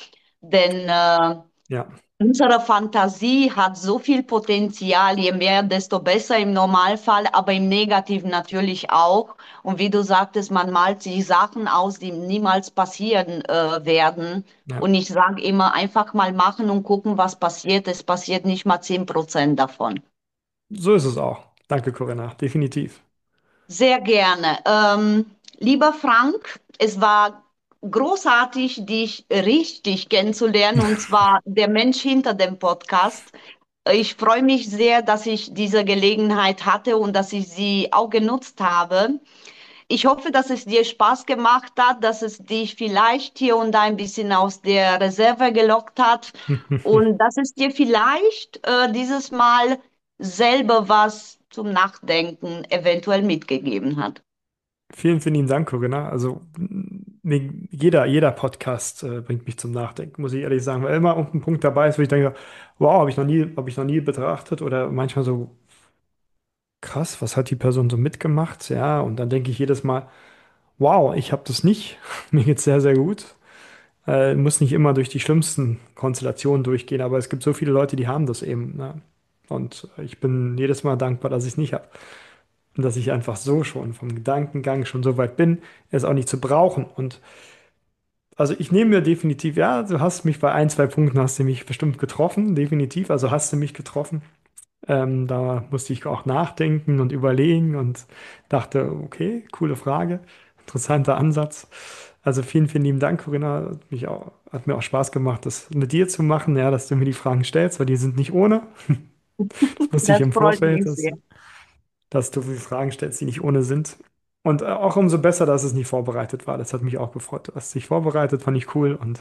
Denn äh, Ja, unsere Fantasie hat so viel Potenzial, je mehr, desto besser im Normalfall, aber im Negativen natürlich auch. Und wie du sagtest, man malt sich Sachen aus, die niemals passieren äh, werden. ja, Und ich sage immer, einfach mal machen und gucken, was passiert. Es passiert nicht mal zehn Prozent davon. so ist es auch. Danke, Corinna, definitiv. Sehr gerne. Ähm, lieber Frank, es war großartig, dich richtig kennenzulernen, und zwar der Mensch hinter dem Podcast. Ich freue mich sehr, dass ich diese Gelegenheit hatte und dass ich sie auch genutzt habe. Ich hoffe, dass es dir Spaß gemacht hat, dass es dich vielleicht hier und da ein bisschen aus der Reserve gelockt hat und dass es dir vielleicht äh, dieses Mal selber was zum Nachdenken eventuell mitgegeben hat. Vielen, vielen lieben Dank, Corinna. Also mir, jeder, jeder Podcast äh, bringt mich zum Nachdenken, muss ich ehrlich sagen, weil immer irgendein Punkt dabei ist, wo ich denke, wow, habe ich noch nie, habe ich noch nie betrachtet oder manchmal so krass, was hat die Person so mitgemacht? Ja, und dann denke ich jedes Mal, wow, ich habe das nicht. Mir geht's sehr, sehr gut. Äh, muss nicht immer durch die schlimmsten Konstellationen durchgehen, aber es gibt so viele Leute, die haben das eben. Ne? Und ich bin jedes Mal dankbar, dass ich es nicht habe. Und dass ich einfach so schon vom Gedankengang schon so weit bin, es auch nicht zu brauchen. Und also ich nehme mir definitiv, ja, du hast mich bei ein, zwei Punkten hast du mich bestimmt getroffen, definitiv. Also hast du mich getroffen. Ähm, da musste ich auch nachdenken und überlegen und dachte, okay, coole Frage, interessanter Ansatz. Also vielen, vielen lieben Dank, Corinna. Hat mich auch, hat mir auch Spaß gemacht, das mit dir zu machen, ja, dass du mir die Fragen stellst, weil die sind nicht ohne. Das wusste ich Das im freut Vorfeld, mich dass, sehr. dass du viele Fragen stellst, die nicht ohne sind. Und äh, auch umso besser, dass es nicht vorbereitet war. Das hat mich auch gefreut. Du hast dich vorbereitet, fand ich cool und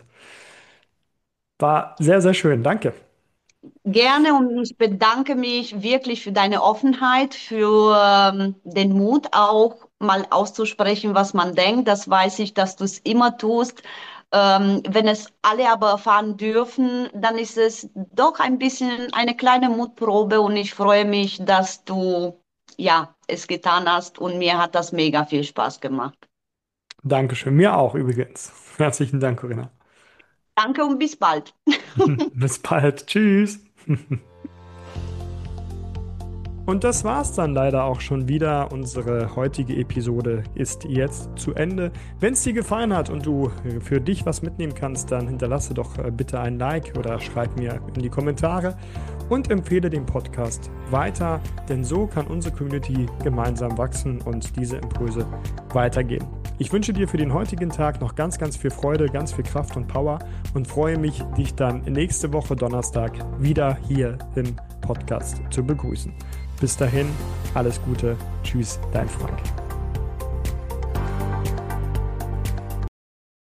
war sehr, sehr schön. Danke. Gerne, und ich bedanke mich wirklich für deine Offenheit, für ähm, den Mut auch mal auszusprechen, was man denkt. Das weiß ich, dass du es immer tust. Ähm, wenn es alle aber erfahren dürfen, dann ist es doch ein bisschen eine kleine Mutprobe, und ich freue mich, dass du ja es getan hast, und mir hat das mega viel Spaß gemacht. Dankeschön. Mir auch übrigens. Herzlichen Dank, Corinna. Danke und bis bald. Bis bald. Tschüss. Und das war's dann leider auch schon wieder. Unsere heutige Episode ist jetzt zu Ende. Wenn es dir gefallen hat und du für dich was mitnehmen kannst, dann hinterlasse doch bitte ein Like oder schreib mir in die Kommentare und empfehle den Podcast weiter, denn so kann unsere Community gemeinsam wachsen und diese Impulse weitergeben. Ich wünsche dir für den heutigen Tag noch ganz, ganz viel Freude, ganz viel Kraft und Power und freue mich, dich dann nächste Woche Donnerstag wieder hier im Podcast zu begrüßen. Bis dahin, alles Gute. Tschüss, dein Frank.